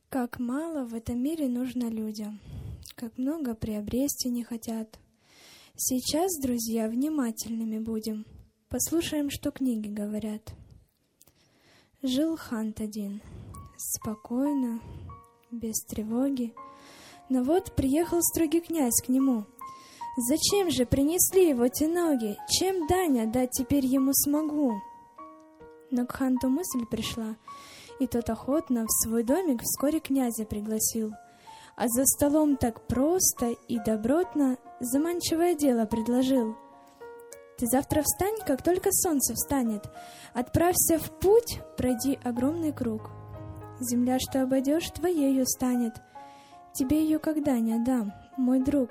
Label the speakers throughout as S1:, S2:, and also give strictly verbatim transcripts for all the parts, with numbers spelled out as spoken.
S1: Как мало в этом мире нужно людям, как много приобрести не хотят. Сейчас, друзья, внимательными будем, послушаем, что книги говорят. Жил хант один, спокойно, без тревоги, но вот приехал строгий князь к нему. Зачем же принесли его те ноги? Чем дань отдать теперь ему смогу? Но к ханту мысль пришла, и тот охотно в свой домик вскоре князя пригласил. А за столом так просто и добротно заманчивое дело предложил. Ты завтра встань, как только солнце встанет, отправься в путь, пройди огромный круг. Земля, что обойдешь, твоею станет, тебе ее когда не отдам, мой друг.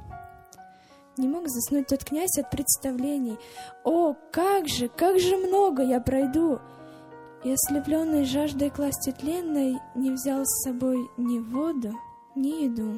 S1: Не мог заснуть тот князь от представлений. О, как же, как же много я пройду! И, ослепленный жаждой класти тленной, не взял с собой ни воду, ни еду.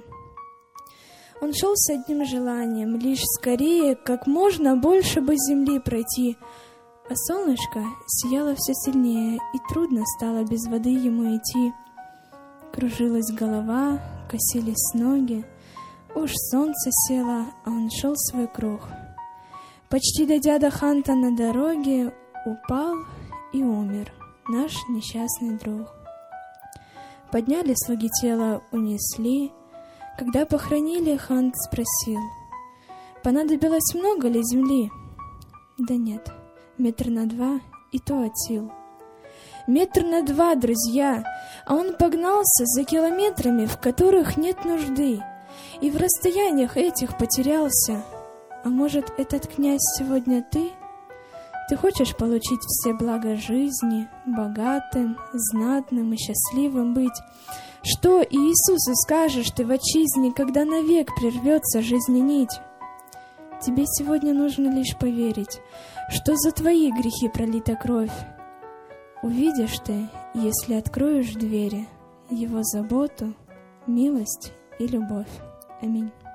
S1: Он шел с одним желанием, лишь скорее, как можно больше бы земли пройти. А солнышко сияло все сильнее, и трудно стало без воды ему идти. Кружилась голова, косились ноги, уж солнце село, а он шел свой круг. Почти дойдя до ханта на дороге, упал и умер наш несчастный друг. Подняли слуги тело, унесли. Когда похоронили, хант спросил: понадобилось много ли земли? Да нет, метр на два, и то от сил. Метр на два, друзья, а он погнался за километрами, в которых нет нужды, и в расстояниях этих потерялся. А может, этот князь сегодня ты? Ты хочешь получить все блага жизни, богатым, знатным и счастливым быть? Что Иисусу скажешь ты в отчизне, когда навек прервется жизни нить? Тебе сегодня нужно лишь поверить, что за твои грехи пролита кровь. Увидишь ты, если откроешь двери, Его заботу, милость и любовь. Аминь.